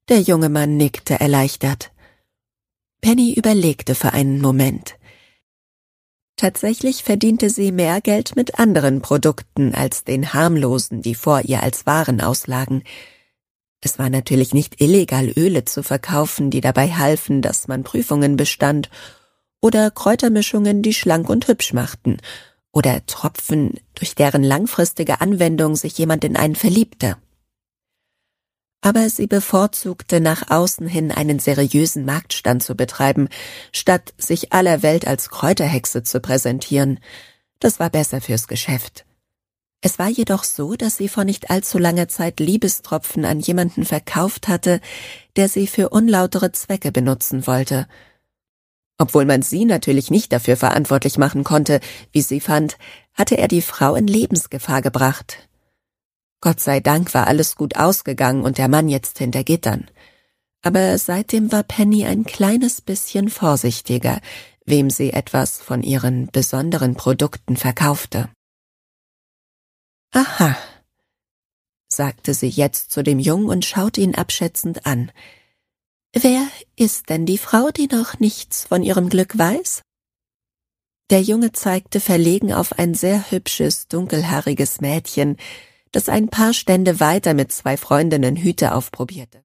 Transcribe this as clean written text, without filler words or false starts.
Der junge Mann nickte erleichtert. Penny überlegte für einen Moment. Tatsächlich verdiente sie mehr Geld mit anderen Produkten als den harmlosen, die vor ihr als Waren auslagen. Es war natürlich nicht illegal, Öle zu verkaufen, die dabei halfen, dass man Prüfungen bestand, oder Kräutermischungen, die schlank und hübsch machten, oder Tropfen, durch deren langfristige Anwendung sich jemand in einen verliebte. Aber sie bevorzugte nach außen hin einen seriösen Marktstand zu betreiben, statt sich aller Welt als Kräuterhexe zu präsentieren. Das war besser fürs Geschäft. Es war jedoch so, dass sie vor nicht allzu langer Zeit Liebestropfen an jemanden verkauft hatte, der sie für unlautere Zwecke benutzen wollte. Obwohl man sie natürlich nicht dafür verantwortlich machen konnte, wie sie fand, hatte er die Frau in Lebensgefahr gebracht. Gott sei Dank war alles gut ausgegangen und der Mann jetzt hinter Gittern. Aber seitdem war Penny ein kleines bisschen vorsichtiger, wem sie etwas von ihren besonderen Produkten verkaufte. »Aha«, sagte sie jetzt zu dem Jungen und schaute ihn abschätzend an. »Wer ist denn die Frau, die noch nichts von ihrem Glück weiß?« Der Junge zeigte verlegen auf ein sehr hübsches, dunkelhaariges Mädchen, das ein paar Stände weiter mit 2 Freundinnen Hüte aufprobierte.